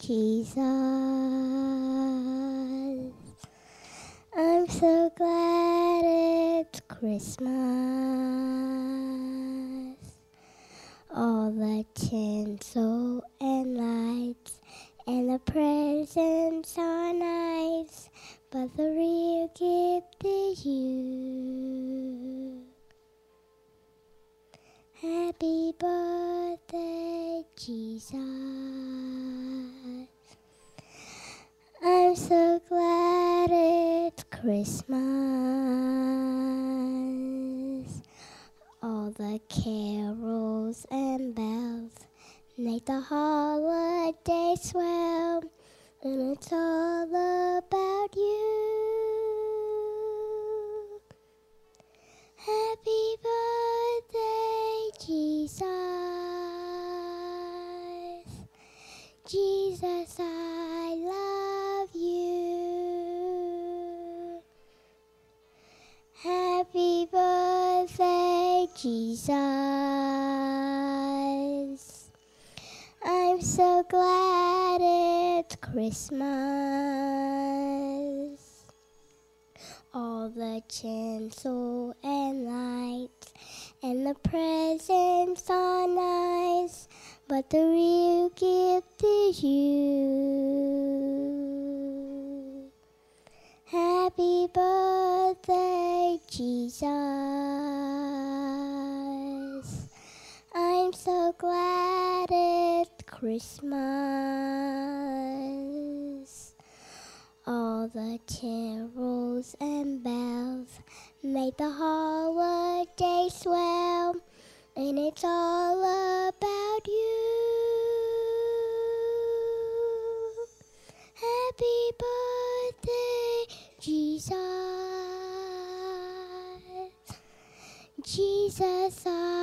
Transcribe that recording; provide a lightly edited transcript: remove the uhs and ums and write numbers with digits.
Jesus. I'm so glad it's Christmas. All the tinsel and lights and the presents are nice, but the real gift is you. Happy birthday, Jesus. I'm so glad it's Christmas. All the carols and bells make the holiday swell, and it's all about you. Happy birthday, Jesus. Jesus, I love you. Happy birthday, Jesus. I'm so glad it's Christmas. All the tinsel and lights and the presents are nice, but the real gift is you. Happy birthday, Jesus. I'm so glad it's Christmas. All the carols and bells make the holiday swell, and it's all about you. Happy birthday, Jesus. Jesus,